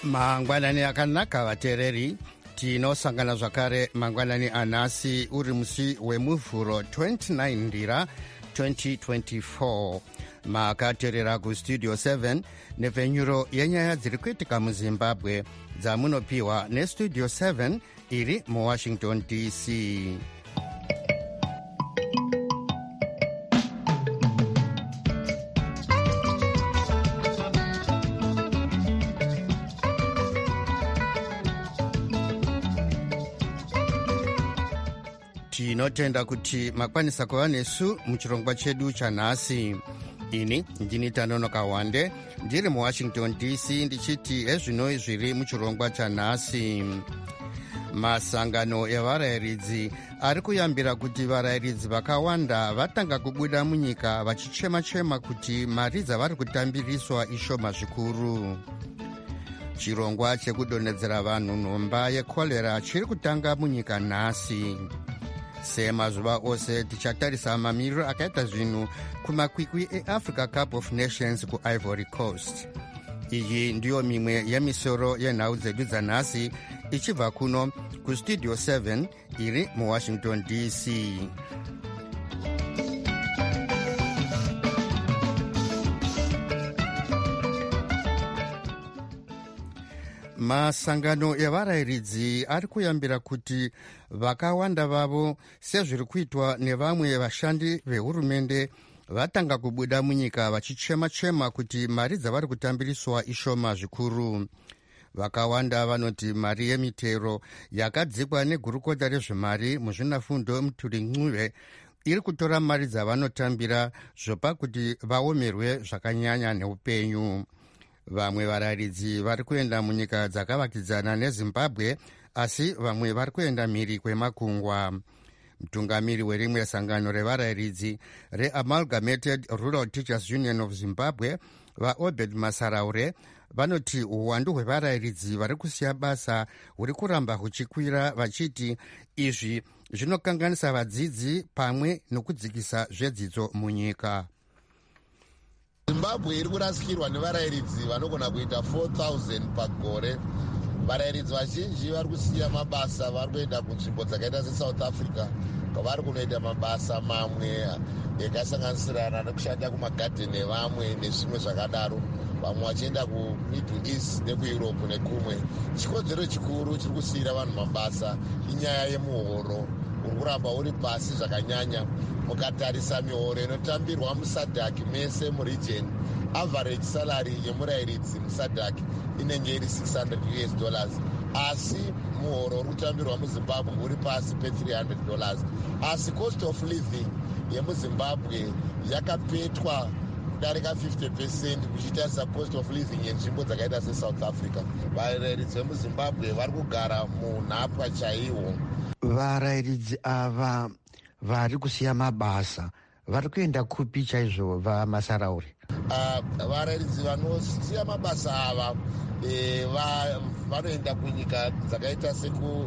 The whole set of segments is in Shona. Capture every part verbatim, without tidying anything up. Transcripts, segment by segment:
mangwanani akanaka vateereri, tinosangana zvakare mangwanani anhasi uri musi wemuvhuro twenty-nine ndira twenty twenty-four. makateerera kustudio seven nepfenyuro yenyaya dziri kuitika muzimbabwe dzamunopiwa nestudio seven iri muwashington D C. tinotenda kuti makwanisa kuva nesu muchirongwa chedu chanhasi. ini ndini Tanonoka Wande ndiri muwashington D C ndichiti ezvinoi zviri muchirongwa chanhasi. masangano evarayiridzi ari kuyambira kuti varayiridzi vakawanda vatanga kubuda munyika vachichema-chema kuti mari dzavari kutambiriswa ishoma zvikuru. chirongwa chekudonhedzera vanhu nhomba yekorera chiri kutanga munyika nhasi. semazuva ose tichatarisa mamiriro akaita zvinhu kumakwikwi eAfrica Cup of Nations kuIvory Coast. iyi ndiyo mimwe yemisoro yenhau dzedu dzanhasi ichibva kuno kustudio seven iri muwashington D C. masangano evarayiridzi ari kuyambira kuti vakawanda vavo sezviri kuitwa nevamwe vashandi vehurumende vatanga kubuda munyika vachichema-chema kuti mari dzavari kutambiriswa ishoma zvikuru. vakawanda vanoti mari yemitero yakadzikwa negurukota rezvemari muzvinafundo Muthurincuve iri kutora mari dzavanotambira zvopa kuti vaomerwe zvakanyanya neupenyu. vamwe varayiridzi vari kuenda munyika dzakavakidzana nezimbabwe asi vamwe vari kuenda mhiri kwemakungwa. mutungamiri werimwe sangano revarayiridzi reAmalgamated Rural Teachers Union of Zimbabwe vaObed Masaraure vanoti uwandu hwevarayiridzi vari kusiya basa huri kuramba huchikwira vachiti izvi zvinokanganisa vadzidzi pamwe nokudzikisa zvedzidzo munyika. zimbabwe iri kurasikirwa nevarayiridzi vanogona kuita four thousand pagore. varayiridzi vazhinji vari kusiya mabasa vari kuenda kunzvimbo dzakaita seSouth Africa kwavari kunoita mabasa mamwe yakasanganisirana nekushanda kumagadheni evamwe nezvimwe zvakadaro, vamwe vachienda kuMiddle East nekuEurope nekumwe. chikodzero chikuru chiri kusiyira vanhu mabasa inyaya yemuhoro uri kuramba uri pasi zvakanyanya. mukatarisa mihoro inotambirwa musadhak mese muregion, average salary yemurayiridzi musadhak inenge iri six hundred U S dollars, asi muhoro uri kutambirwa muzimbabwe uri pasi pe three hundred dollars. asi cost of living yemuzimbabwe yakapetwa kudarika fifty percent kuchitarisa cost of living yenzvimbo dzakaita seSouth Africa. varayiridzi vemuzimbabwe vari kugara munhapwa chaiwo. varayiridzi ava vari kusiya mabasa vari kuenda kupi chaizvo vaMasaraure? uh, varayiridzi vanosiya mabasa ava e, va, vanoenda kunyika dzakaita seku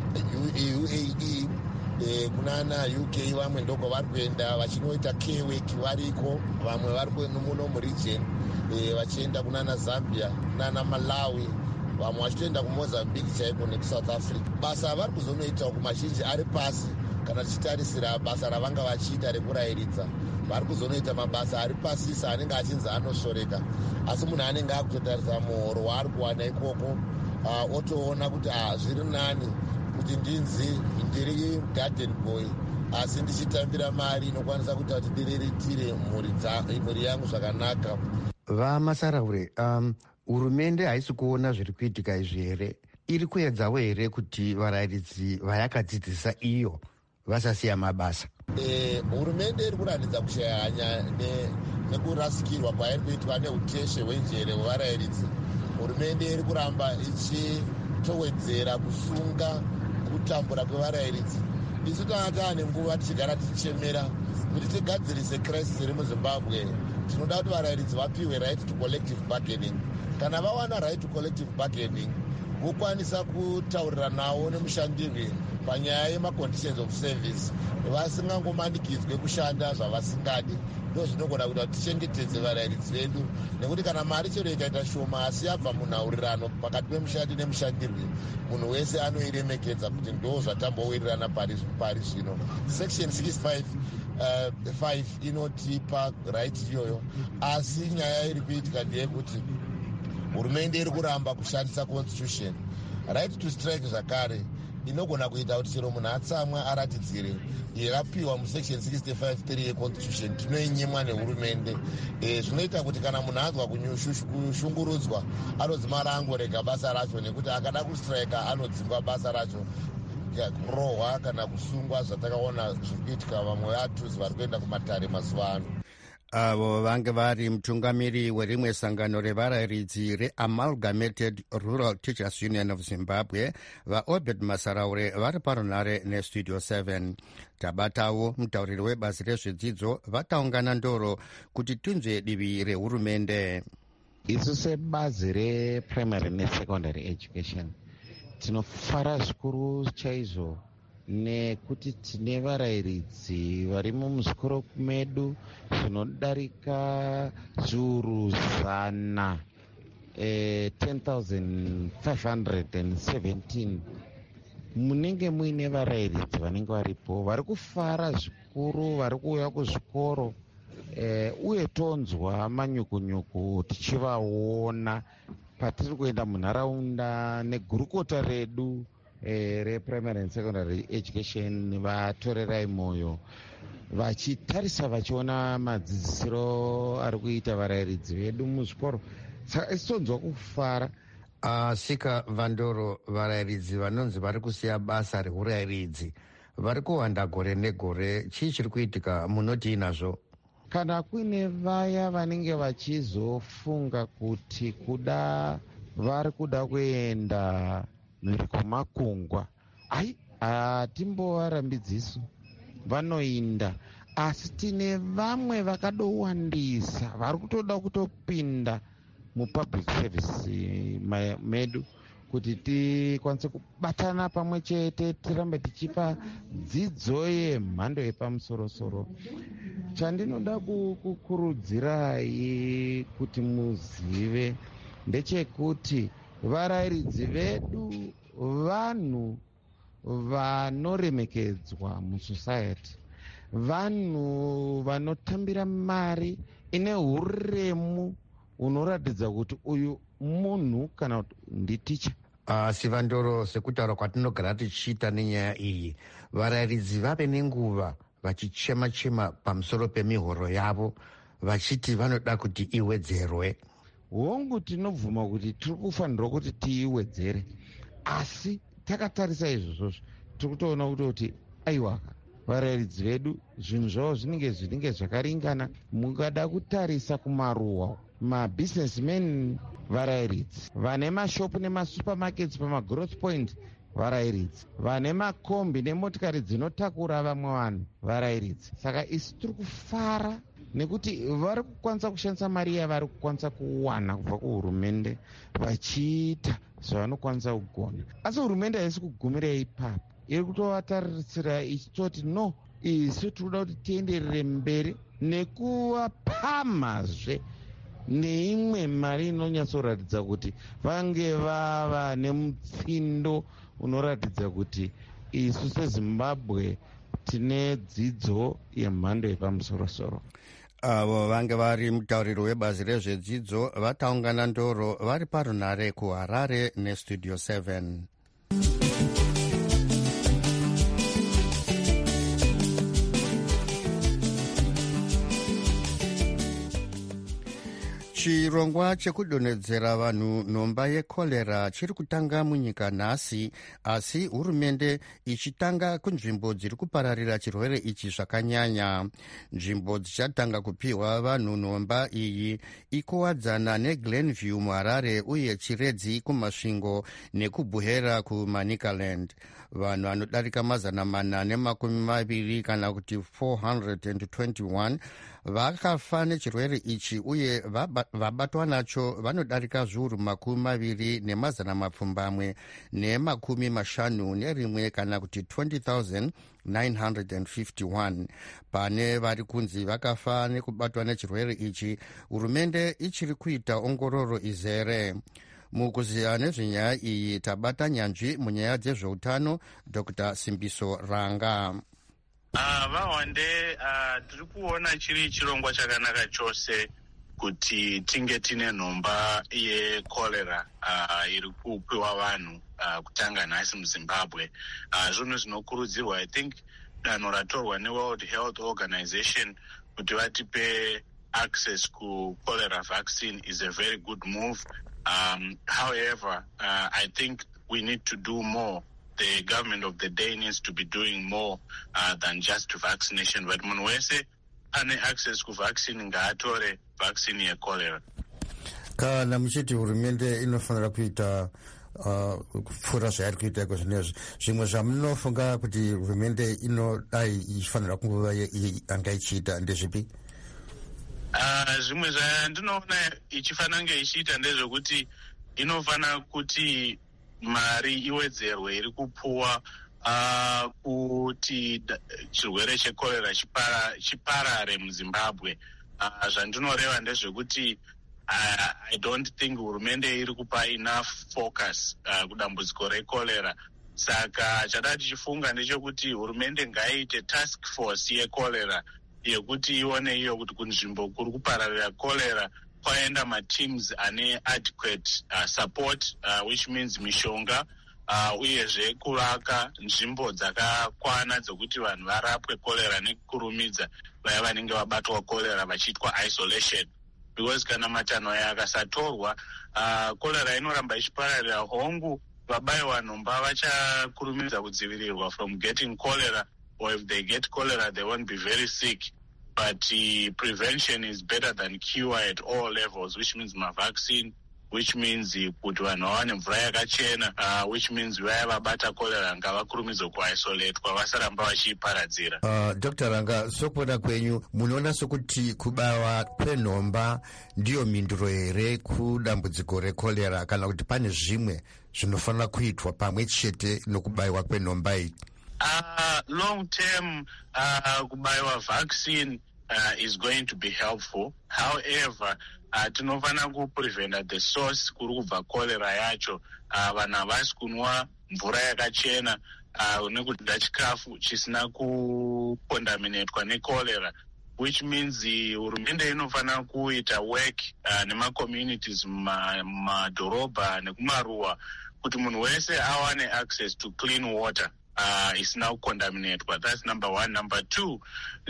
U A E e, kunana U K. vamwe ndoko vari kuenda vachinoita K-work variko, vamwe vari muno muregion e, vachienda kunana Zambia, kunana Malawi, vamwe vachitoenda kuMozambique chaiko nekuSouth Africa. basa vari kuzonoitawo kumazhinji ari pasi kana tichitarisira basa ravanga vachiita rekurayiridza. vari kuzonoita mabasa ari pasisa anenge achinzi anoshoreka, asi munhu anenge akutotarisa muhoro waari kuwana ikoko uh, otoona kuti ah, zviri nani kuti ndinzi ndiri garden boy asi ndichitambira mari inokwanisa kuita kuti ndiriritire mhuri yangu zvakanaka. vaMasaraure, um, hurumende haisi kuona zviri kuitika izvi here? iri kuedzawo here kuti varayiridzi vayakadzidzisa iyo vasasiya mabasa? E, hurumende iri kuratidza kushaya hanya nekurasikirwa kwairi kuitwa neuteshe hwenjere hwevarayiridzi. hurumende iri kuramba ichitowedzera kusunga kutambura kwevarayiridzi. isu tanga taane nguva tichigara tichichemera kuti tigadzirise crisis iri muzimbabwe. tinoda kuti varayiridzi vapiwe right to collective bargaining. kana vawana right to collective bargaining vokwanisa kutaurira nawo nemushandirwi panyaya yemaconditions of service, vasingangomanikidzwe kushanda zvavasingadi. Ndo zvinogona kuita kuti tichengetedze varairidzi vedu, nekuti kana mari chero ikaita shoma asi yabva munhaurirano pakati pemushandi nemushandirwi, munhu wese anoiremekedza kuti ndo zvatambowirirana pari pari zvino. Section sixty-five uh, five inotipa right iyoyo, asi nyaya iri kuitika ndeyekuti hurumende iri kuramba kushandisa constitution. Right to strike zvakare inogona kuita kuti chero munhu atsamwa aratidzire yakapiwa musection sixty-five three yeconstitution tinoinyimwa nehurumende. E, zvinoita kuti kana munhu anzwa kushungurudzwa anodzimara angorega basa racho, nekuti akada kustrika anodzingwa basa racho, kurohwa kana kusungwa zvatakaona zviri kuitika vamwe vatuzi vari kuenda kumatare mazuva ano. Avo vange vari mutungamiri werimwe sangano revarairidzi reAmalgamated Rural Teachers Union of Zimbabwe, vaObed Masaraure vari parunare nestudio seven. Tabatawo mutauriri webazi rezvedzidzo vataungana ndoro kuti tinzwe divi rehurumende. Isu sebazi reprimary nesecondary education tinofara zvikuru chaizvo nekuti tine varairidzi vari muzvikoro medu zvinodarika zviuru zana eh, ten thousand five hundred seventeen. Munenge muine varairidzi vanenge varipo vari kufara zvikuru, vari kuuya kuzvikoro eh, uye tonzwa manyukunyuku tichivaona patiri kuenda munharaunda negurukota redu Eh, reprimary and secondary education vatorerai mwoyo vachitarisa vachiona madzidzisiro ari kuita varairidzi vedu muzvikoro. Saka isitonzwa kufara. Uh, sika Vandoro, varairidzi vanonzi vari kusiya basa reurairidzi vari kuwanda gore negore, chii chiri kuitika, munoti inazvo? Kana kuine vaya vanenge vachizofunga kuti kuda vari kuda kuenda mhiri kumakungwa, ai hatimbovarambidzisu, vanoinda. Asi tine vamwe vakadowandisa vari kutoda kutopinda mupublic service medu kuti tikwanise kubatana pamwe chete tirambe tichipa dzidzo yemhando yepamusorosoro. Chandinoda kukurudzirai kuti muzive ndechekuti varairidzi vedu vanhu vanoremekedzwa musociety, vanhu vanotambira mari ine uremu unoratidza kuti uyu munhu kana kuti nditicha. Asi uh, Vandoro, sekutaura kwatinogara tichiita nenyaya iyi, varairidzi vave nenguva vachichema-chema pamusoro pemihoro yavo vachiti vanoda kuti iwedzerwe. Hongu tinobvuma kuti tiri kufanirwa kuti tiiwedzere, asi takatarisa izvozvo tiri kutoona kuti aiwaka varairidzi vedu zvinhu zvavo zvinenge zvinenge zvakaringana. Mungada kutarisa kumaruwa, mabusinessmen varairidzi, vane mashopu nemasupermarkets pamagrowth point varairidzi, vane makombi nemotikari dzinotakura vamwe vanhu varairidzi. Saka isi tiri kufara nekuti vari kukwanisa kushandisa mari yavari kukwanisa kuwana kubva kuhurumende vachiita zvavanokwanisa kugona. Asi hurumende haisi kugumira ipapo, iri kutovatarisira ichitoti no, isu tiri kuda kuti tienderere mberi nekuvapamhazve neimwe mari inonyatsoratidza kuti vange vava nemutsindo unoratidza kuti isu seZimbabwe tine dzidzo yemhando yepamusorosoro. Avo vange vari mutauriri webazi rezvedzidzo vataungana ndoro vari parunare kuHarare nestudio seven. Chirongwa chekudonhedzera vanhu nhomba yekorera chiri kutanga munyika nhasi, asi hurumende ichitanga kunzvimbo dziri kupararira chirwere ichi zvakanyanya. Nzvimbo dzichatanga kupiwa vanhu nhomba iyi ikuwadzana neGlenview muHarare uye Chiredzi kumasvingo nekuBuhera kuManicaland. Vanhu vanodarika mazana mana nemakumi maviri kana kuti four hundred twenty-one vakafa nechirwere ichi uye vabatwa nacho vanodarika zviuru makumi maviri nemazana mapfumbamwe nemakumi mashanu nerimwe kana kuti twenty thousand nine hundred fifty-one. Pane vari kunzi vakafa nekubatwa nechirwere ichi, hurumende ichiri kuita ongororo izere. Mukuziya nezvenyaya iyi tabata nyanzvi munyaya dzezveutano Dr Simbiso Ranga. Uh, vawande uh, tiri kuona chiri chirongwa chakanaka chose kuti tinge tine nhomba yekorera uh, iri kupiwa vanhu uh, kutanga nhasi muZimbabwe. Uh, zvinhu zvinokurudzirwa, I think danho ratorwa neWorld Health Organization kuti vatipe access ku cholera vaccine is a very good move. Um, however, uh, I think we need to do more. The government of the day needs to be doing more uh, than just vaccination. But munhu wese ane access ku vaccine ngaatore vaccine ye cholera. Kana muchiti hurumende inofanira kuita kupfuura zvairi kuita kwezvinezvi, zvimwe zvamunofunga kuti hurumende inodai ichifanira kunguva anga ichiita ndezvipi? Uh, zvimwe zvandinoona ichifanira kunge ichiita ndezvekuti inofana kuti mari iwedzerwe iri kupuwa uh, kuti chirwere chekorera chipara, chiparare muZimbabwe. Uh, zvandinoreva ndezvekuti uh, I don't think hurumende iri kupa enough focus uh, kudambudziko rekorera. Saka chada tichifunga ndechekuti hurumende ngaiite task force yekorera yekuti ione iyo kuti kunzvimbo kuri kupararira korera kwaenda mateams ane adequate uh, support uh, which means mishonga uh, uyezve kuvaka nzvimbo dzakakwana dzokuti vanhu varapwe korera nekurumidza vaya vanenge vabatwa korera vachiitwa isolation, because kana matanho aya akasatorwa uh, korera inoramba ichipararira. Hongu vabayiwa nhomba vachakurumidza kudzivirirwa from getting cholera, or if they get cholera they won't be very sick. But uh, prevention is better than cure at all levels, which means my vaccine, which means kuti vanhu vawane mvura yakachena, uh, which means vaya vabata cholera ngavakurumidze kuisolatwa vasaramba vachiiparadzira. Uh, Doctor Ranga, sokuona kwenyu munoona sokuti kubayiwa kwenhomba ndiyo mhinduro here kudambudziko rekorera, kana kuti pane zvimwe zvinofanira kuitwa pamwe chete nokubayiwa kwenhomba iyi? Uh, long term, uh, kubayiwa vaccine uh, is going to be helpful. However, uh, tinofana kupreventa the source kuri kubva cholera yacho. Uh, vanhu havasi kunwa mvura yakachena uh, nekudya chikafu chisina kukondaminetwa necholera, which means hurumende uh, inofana kuita work uh, nemacommunities mumadhorobha nekumaruwa kuti munhu wese awane access to clean water. Uh, isina kukondaminetwa. That's number one. Number two,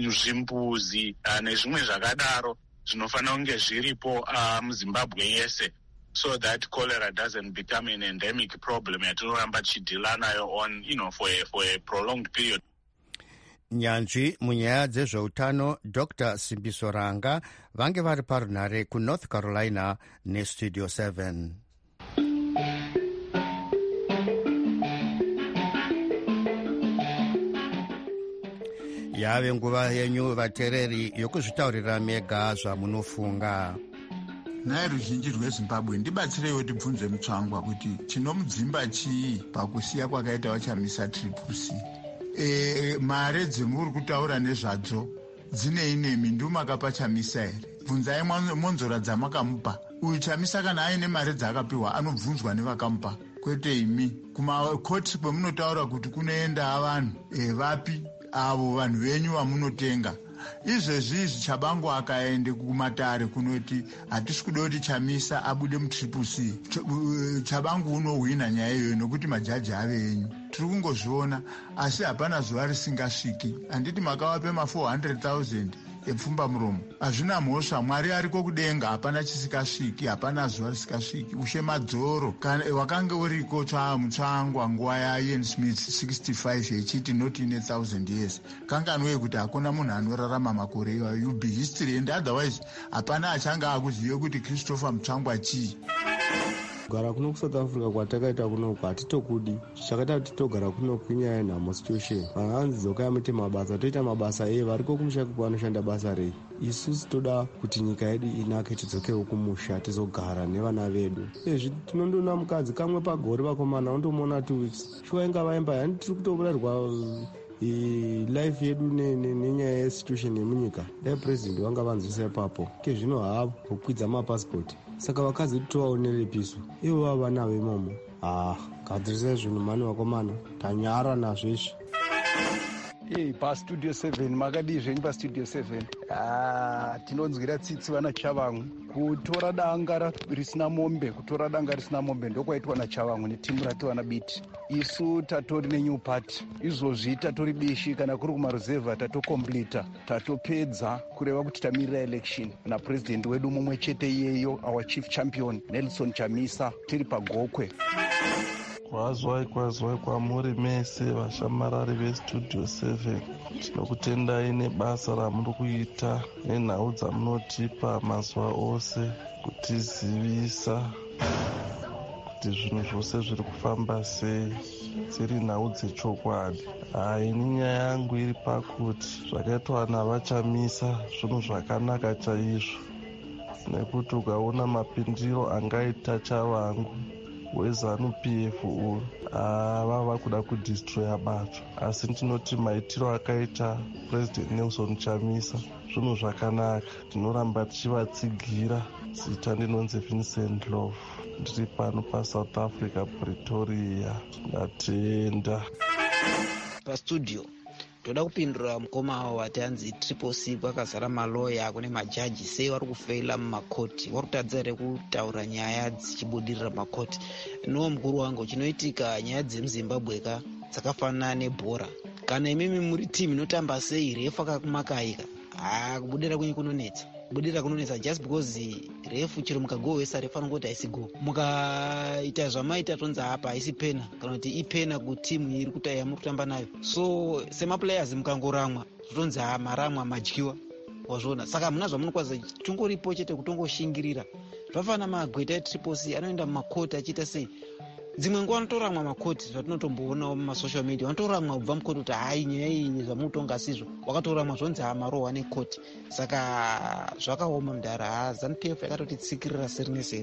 zvimbuzi uh, nezvimwe zvakadaro zvinofanira kunge zviripo uh, muZimbabwe yese, so that cholera doesn't become an endemic problem yatinoramba tichidhila nayo on, you know, for a, for a prolonged period. Nyanzvi munyaya dzezveutano Dr Simbiso Ranga vange vari parunhare kuNorth Carolina neStudio seven. Yave nguva yenyu vatereri yokuzvitaurira mega zvamunofunga. Naye ruzhinji rweZimbabwe ndibatsireiwo tibvunze mutsvangwa kuti chinomudzimba chii pakusiya kwakaita vachamisa triple C. E, mare dzemuri kutaura nezvadzo dzine inemi ndomakapa chamisa here? Bvunzai monzora dzamakamupa. Uyu chamisa kana aine mare dzakapiwa anobvunzwa nevakamupa, kwete imi. Kumakoti kwemunotaura kuti kunoenda vanhu e, vapi avo vanhu venyu vamunotenga. Izvezvi izvi Chabangu akaende kumatare kunoti hatisi kuda kuti Chamisa abude mutriple C. Chabangu unohwina nyaya iyoyo nokuti majaji ave enyu. Tiri kungozviona, asi hapana zuva risingasviki. Handiti makavape ma four hundred thousand epfumba muromo. Hazvina mhosva, Mwari ariko kudenga, hapana chisikasviki, hapana zuva risikasviki. Ushe madzoro wakanga uriko mutsvangwa nguva yaIan Smith sixty-five yechiti not in a thousand years. Kanganwe kuti hakuna munhu anorarama makore iwayo. You be history, and otherwise hapana achanga akuzive kuti Christopher Mutsvangwa chii. kugara kuno kusouth africa kwatakaita kunoku hatitokudi. chakaita kuti titogara kunoku inyaya yenhamo situation. vanhu vanzi dzokai muite mabasa, toita mabasa e variko kumusha kwanoshanda basa rei. isusu toda kuti nyika yedu inake, tidzokewo kumusha tizogara nevana vedu. izvi tinondona mukadzi kamwe pagore vakomana undomona two weeks shuwa inga vaimba yani tiri kutoburarwa life yedu nenyaya yesituation yemunyika. dai president vanga vanzwisa ipapo kezvino havo kukwidza mapasipoti. saka vakadzi tovaonere piso ivo vava navo imomo. ah gadzirisai zvinhu mani vakomana, tanyara nazvezvi. Hey, pastudio seven makadii zvenyu pastudio seven? Ah, tinonzwira tsitsi vana Chavangu kutora danga risina mombe, kutora danga risina mombe ndokwaitwa na Chavangu netimu rativa na biti. Isu tatori nenyuu party, izvozvi tatori bishi kana kuri kumaruzevha tatokomplita, tatopedza kureva kuti tamirira election na president wedu mumwe chete iyeyo, our chief champion Nelson Chamisa, tiri pagokwe. kwazwai kwazwai kwamuri mese vashamarari vestudio seven. tinokutendai nebasa ramuri kuita nenhau dzamunotipa mazuva ose kutizivisa kuti zvinhu zvose zviri kufamba sei, dziri nhau dzechokwadi. haini nyaya yangu iri pakuti zvakaitwa navachamisa zvinhu zvakanaka chaizvo, nekuti ukaona mapindiro angaita Chavangu wezanu P F uyu vava kuda kudistroya bato, asi tinoti maitiro akaita president Nelson Chamisa zvinhu zvakanaka. tinoramba tichivatsigira. zita ndinonzi Vincent Love, ndiri pano paSouth Africa, Pretoria. ndatenda pastudio. toda kupindura mukoma wavo wati anzi triple C kwakazara maloya kune majaji sei vari kufeila mumakoti, vari kutadza here kutaura nyaya dzichibudirira makoti. no mukuru wangu, chinoitika nyaya dzemuzimbabwe ka dzakafanana nebhora. kana imimi muri timu inotamba sei refu akakumakaika, haa kubudira kwenyu kunonetsa, kubudira kunonetsa just because refu chero mukagowesa refu anongoti haisi go. mukaita zvamaita tonzi apa haisi pena, kana kuti ipena kutimu iri kuta yamuri kutamba nayo. so semaplayers mukangoramwa zvotonzi ha maramwa madyiwa, wazviona. saka muna zvamunokwaza tongoripo chete kutongoshingirira. zvafana magweta etriple C anoenda mumakoti achiita sei. dzimwe nguva vanotoramwa makoti, zvatinotomboonawo mumasocial media, vanotoramwa kubva mukoti kuti hai nyaya iyi zvamutonga sizvo, wakatoramwa zvonzi hamarohwa nekoti. saka zvakaoma mudhara. ha ZANU-P F yakatotitsikirira seri neseri.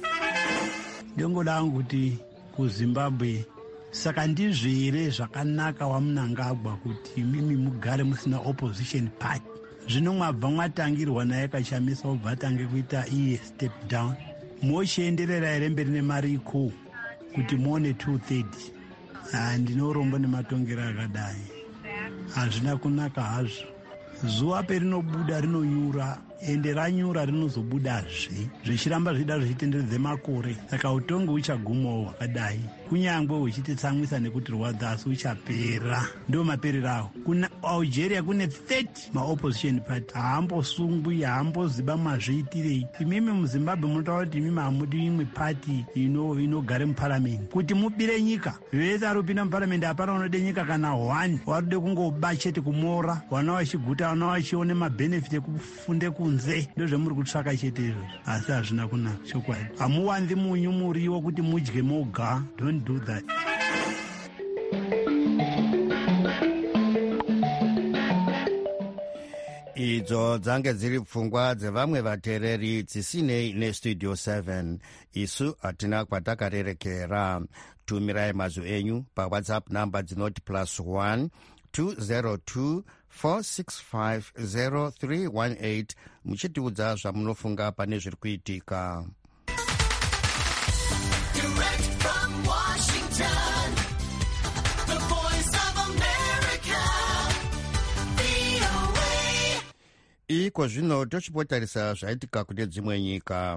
dongo dangu kuti kuzimbabwe saka ndizvo here zvakanaka wamunangagwa kuti mimi mugare musina opposition party. zvino mwabva mwatangirwa naye Kachamisa obva atange kuita iye step down, mochienderera here mberi nemari ikuu kuti muone two thirty. ndinorombo nematongero akadai hazvina kunaka hazvo. zuva perinobuda rinonyura, ende ranyura rinozobudazve zvichiramba zvichida zvichitenderedze makore. saka utongi uchagumawo hwakadai, kunyangwe huchititsamwisa nekuti rwadza, asi uchapera. ndo maperero awo. kuna Algeria kune thirty maopposition party, haambosungwi, haamboziba mazviitirei. imimi muzimbabwe munotaura kuti imimi hamudi imwe party inogare muparamende. kuti mubire nyika vese ari kupinda muparamende, hapana unode nyika kana one waride kungoba chete kumora, vana vachiguta, vana vachione mabhenefit ekufunde kunze. ndozvemuri kutsvaka chete izvozvo, asi hazvina kunaka chokwadi. hamuwanzi munyu muriwo kuti mudye moga. don't do that. idzo dzange dziri pfungwa dzevamwe vateereri dzisinei nestudio seven. isu hatina kwatakarerekera. tumirai mazwi enyu pawhatsapp namba dzinoti plus one two zero two four six five zero three one eight muchitiudza zvamunofunga pane zviri kuitika. iko zvino tochipotarisa zvaitika kune dzimwe nyika.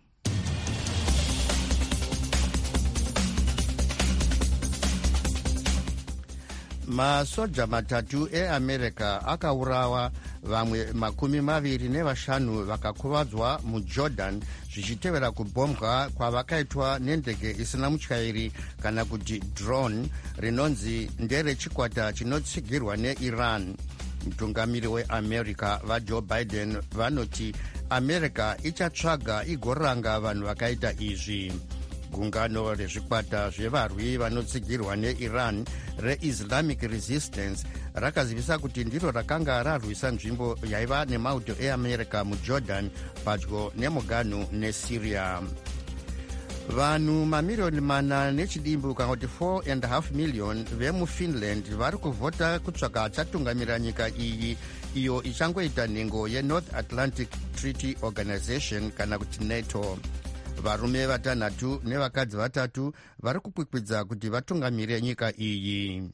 masoja matatu eamerica akaurawa, vamwe makumi maviri nevashanu vakakuvadzwa mujordan zvichitevera kubombwa kwavakaitwa nendege isina mutyairi kana kuti drone rinonzi nderechikwata chinotsigirwa neiran. mutungamiri weamerica vajoe biden vanoti america ichatsvaga igoranga vanhu vakaita izvi. gungano rezvikwata zvevarwi vanotsigirwa neiran reislamic resistance rakazivisa kuti ndiro rakanga rarwisa nzvimbo yaiva nemauto eamerica mujordan padyo nemuganu nesyria. Vanhu mamiriyoni mana nechidimbu kana kuti four and a half million vemufinland vari kuvhota kutsvaga achatungamira nyika iyi iyo ichangoita nhengo yenorth atlantic treaty organization kana kuti nato. Varume vatanhatu nevakadzi vatatu vari kukwikwidza kuti vatungamire nyika iyi.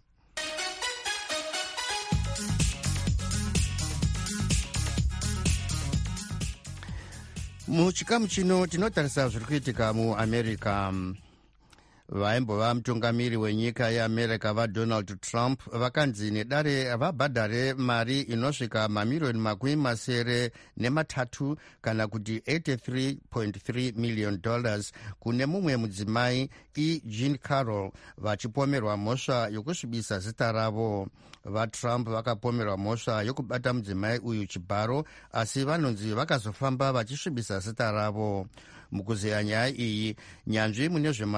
Muchikamu chino tinotarisa zviri kuitika muamerica. Vaimbova mutungamiri wenyika yeamerica vadonald trump vakanzi nedare vabhadhare mari inosvika mamiriyoni makumi masere nematatu kana kuti eighty-three point three million dollars kune mumwe mudzimai ejean carroll vachipomerwa mhosva yokusvibisa zita ravo. VaTrump vakapomerwa mhosva yokubata mudzimai uyu chibharo asi vanonzi vakazofamba vachisvibisa zita ravo. Mukuzeya nyaya iyi, nyanzvi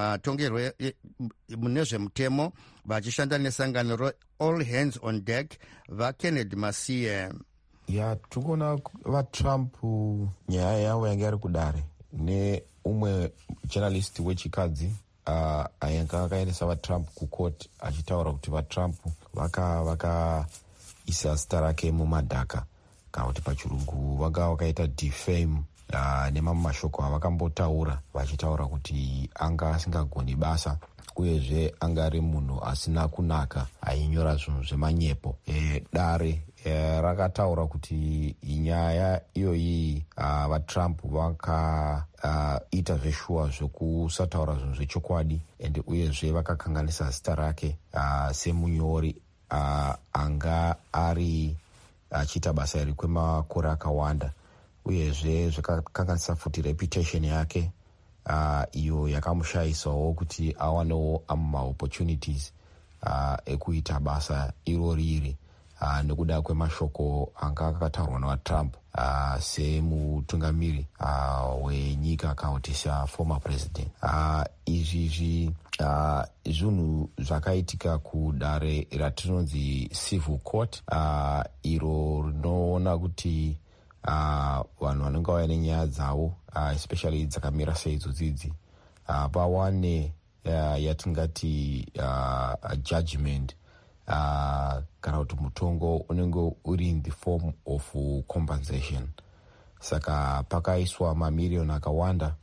mune zvemutemo vachishanda nesangano reall hands on deck vaKennedy Masiye. Ya tikuona vaTrump nyaya yavo yanga iri kudare neumwe journalist wechikadzi uh, ayanga akaendesa vaTrump kucourt achitaura kuti vaTrump vaka vakaisa zita rake mumadhaka kana kuti pachirungu vanga vakaita defame uh, nemamwe mashoko avakambotaura vachitaura kuti anga asingagoni basa uyezve anga ari munhu asina kunaka ainyora zvinhu zvemanyepo. E, dare e, rakataura kuti nyaya iyoyi uh, vaTrump vakaita uh, zveshuwa zvekusataura zvinhu zvechokwadi ende uyezve vakakanganisa zita rake uh, semunyori uh, anga ari achiita uh, basa iri kwemakore akawanda uyezve zvakakanganisa futi reputation yake uh, iyo yakamushayisawo kuti awanewo amaopportunities uh, ekuita basa iroriri uh, nekuda kwemashoko anga akataurwa navaTrump uh, semutungamiri uh, wenyika kana kuti saformer president. Uh, izvizvi uh, zvinhu zvakaitika kudare ratinonzi civil court uh, iro rinoona kuti Uh, vanhu vanenge vauya nenyaya dzavo uh, especially dzakamira seidzodzi uh, vawane uh, yatingati uh, judgment uh, kana kuti mutongo unenge uri in the form of compensation. Saka pakaiswa mamiriyoni akawanda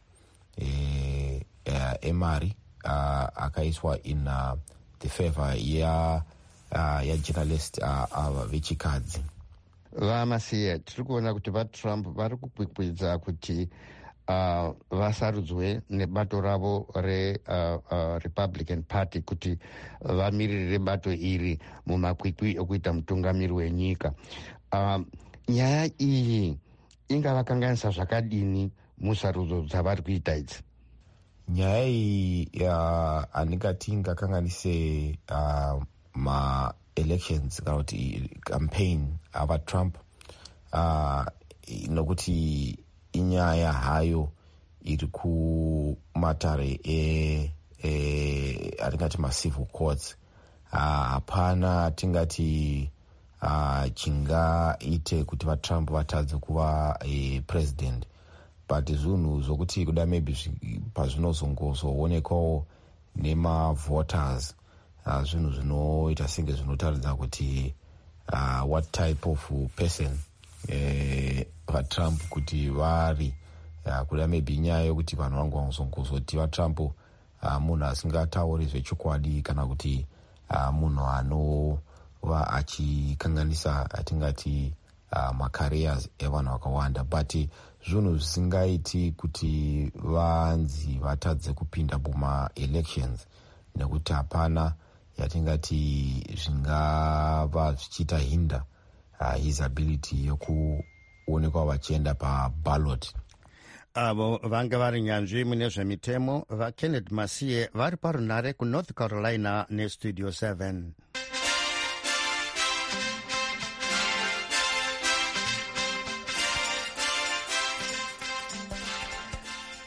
e, uh, emari uh, akaiswa in uh, the favor ya uh, ya journalist uh, uh, vechikadzi. Vamasiye tiri kuona kuti vaTrump vari kukwikwidza kuti uh, vasarudzwe nebato ravo reRepublican uh, uh, Party kuti vamiririre bato iri mumakwikwi ekuita mutungamiri wenyika. Uh, nyaya iyi ingavakanganisa zvakadini musarudzo dzavari kuita idzi? Nyaya iyi uh, andingati ingakanganise uh, ma elections kana kuti campaign ava Trump uh, nokuti inyaya hayo iri kumatare e, e, atingati macivil courts. Hapana uh, tingati uh, chingaite kuti vaTrump vatadze kuva e, president, but zvinhu zvokuti kuda maybe pazvinozongozoonekwawo nemavoters Uh, zvinhu zvinoita senge zvinotaridza kuti uh, what type of person eh, vaTrump kuti vari uh, kuda maybe nyaya yokuti vanhu vangozongozoti vaTrump uh, munhu asingatauri zvechokwadi kana kuti uh, munhu anova achikanganisa atingati uh, macareers evanhu vakawanda, but zvinhu zvisingaiti kuti vanzi vatadze kupinda muma-elections nekuti hapana yatingati zvingava zvichiita hinda uh, his ability yokuonekwa vachienda paballot. Avo vanga vari nyanzvi mune zvemitemo vaKennedy Masiye vari parunhare kuNorth Carolina nestudio seven.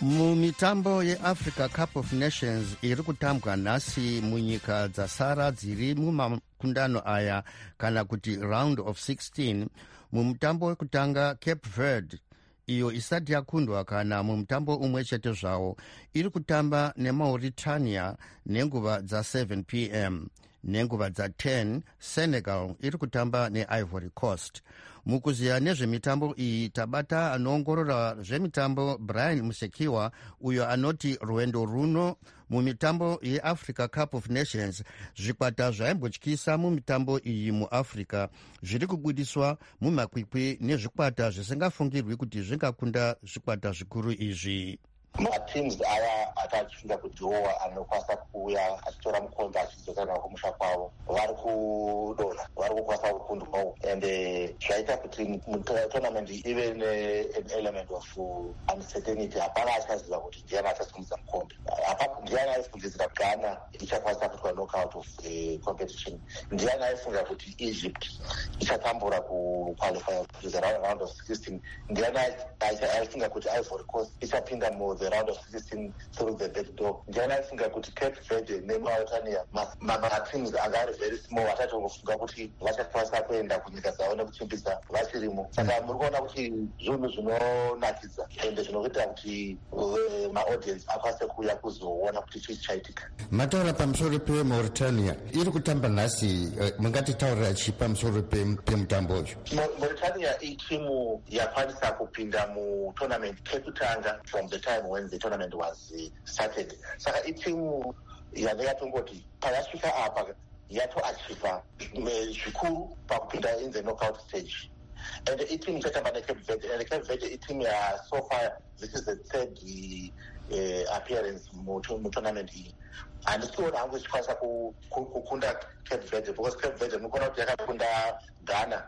mumitambo yeafrica cup of nations iri kutambwa nhasi munyika dzasara dziri mumakundano aya kana kuti round of sixteen, mumutambo wekutanga cape verde iyo isati yakundwa kana mumutambo umwe chete zvawo iri kutamba nemauritania nenguva dza seven p m. nenguva dza ten senegal iri kutamba neivory coast. mukuziya nezvemitambo iyi tabata anoongorora zvemitambo Brian Musekiwa, uyo anoti rwendo runo mumitambo yeafrica cup of nations zvikwata zvaimbotyisa mumitambo iyi muafrica zviri kubudiswa mumakwikwi nezvikwata zvisingafungirwi kuti zvingakunda zvikwata zvikuru izvi. mateams aya akachifunga kudhirowa anokwanisa kuuya achitora mukombe achidzokera kumusha kwavo vari kudonha, vari kukwanisa kukundwawo, and zvaita kuti tournament ive neelement of uncertainty. Hapana achaziva kuti ndiani achasimudza mukombe. Apapo ndiani aifungidzira Ghana ichakwanisa kuitwa knockout of the competition, ndiani aifunga kuti Egypt ichatambura kuqualify to the round of sixteen, ndiani aifunga kuti Ivory Coast ichapinda mu the round of sixteen through the back door. Ndiani aifunga kuti Cape Verde neMauritania mateams anga ari very small atatongofunga kuti vachakwanisa kuenda kunyika dzavo nekuchimbisa vachirimo. Saka muri kuona kuti zvinhu zvinonakidza ende zvinokuita kuti maaudience akwanise kuuya kuzoona kuti chii chaitika. mataura pamusoro peMauritania iri kutamba nhasi, mungatitaurira chii pamusoro pemutambo uyu? Mauritania itimu yakwanisa kupinda mutournament kekutanga from the time when the tournament was started. Saka itimu yange yatongoti payasvika apa yatoachiva zvikuru pakupinda in the knockout stage. And the team ichitamba neCape Verde, and the Cape Verde iteam ya so far this is the third uh, appearance mutournament iyi. Handisiona hangu ichikwanisa kukunda Cape Verde because Cape Verde munoona kuti yakakunda Ghana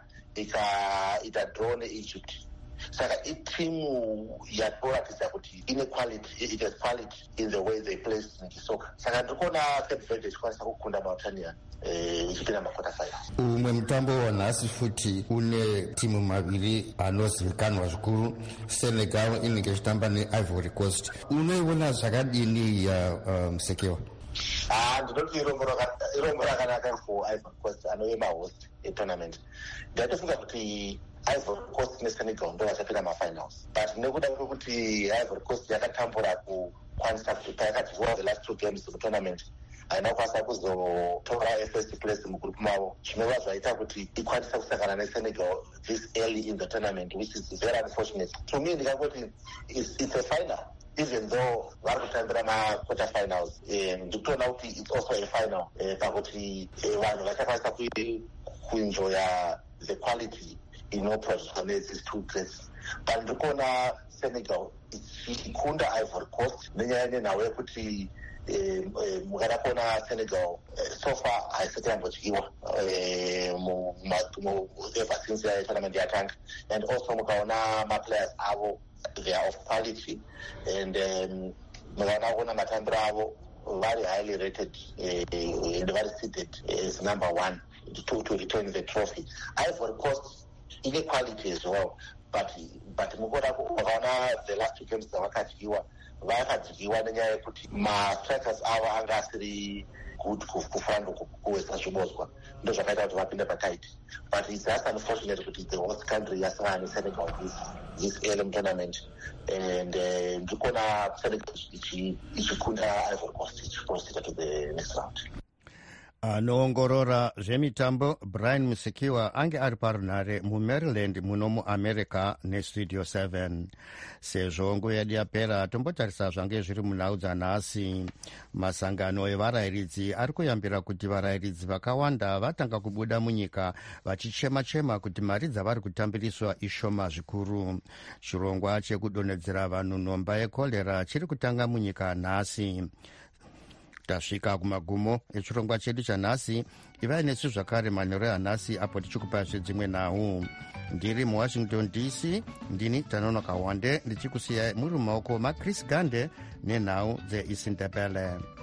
ikaita draw neEgypt. Saka itimu yatoratidza kuti ine quality, it has quality in the way they play soccer. Saka ndikuona Cape Verde ichikwanisa kukunda Mauritania ichipinda makota finals. Umwe mutambo wanhasi futi une timu maviri anozivikanwa zvikuru, Senegal inenge ichitamba neIvory Coast. Unoiona zvakadini ya Musekewa? Ah, ndinoti irombo rakanaka for Ivory Coast anove mahost etournament. Ndatofunga kuti Ivory Coast neSenegal ndo vachapinda mafinals, but nekuda kwekuti Ivory Coast yakatambura kukwanisa kuti payakadyiwa the last two games mutournament haina kwanisa kuzotora first place mugroup mavo, zvinova zvaita kuti ikwanisa kusangana neSenegal this early in the tournament, which is very unfortunate. To me ndikangoti it's, it's a final, even though vari kutambira maquarter finals. Ndikutoona kuti it's also a final pakuti vanhu vachakwanisa kuenjoya the quality inoproduced these two places. But ndikuona Senegal ichikunda Ivory Coast nenyaya nenhau yekuti mukadakuona Senegal so far haisati yambodyiwa ever since the tournament yatanga, and also mukaona maplayers avo they are of quality, and mukaona kuona matambiro avo very highly rated and very seated as number one to, to return the trophy. Ivory Coast inequality as well, but but mukuona mukaona the last two games dzavakadyiwa vakadyiwa nenyaya yekuti mastrikers avo anga asiri good kufana kuwesa zvibodzwa, ndo zvakaita kuti vapinde pataiti. But it's just unfortunate kuti the host country yasangana neSenegal this this early tournament, and ndikuona Senegal ichikunda Ivory Coast ichiproceed to the next round. anoongorora zvemitambo Brian Musekiwa ange ari parunhare muMaryland muno muamerica nestudio seven. Sezvo nguva yedu yapera tombotarisa zvange zviri munhau dzanhasi. Masangano evarayiridzi ari kuyambira kuti varayiridzi vakawanda vatanga kubuda munyika vachichema-chema kuti mari dzavari kutambiriswa ishoma zvikuru. Chirongwa chekudonhedzera vanhu nhomba yekorera chiri kutanga munyika nhasi. Tasvika kumagumo echirongwa chedu chanhasi. Ivai nesu zvakare manheru anhasi apo tichikupa zvedzimwe nhau. Ndiri muWashington D C, ndini Tanonoka Wande ndichikusiyai muri mumaoko maChris Gande nenhau dzeIsindebele.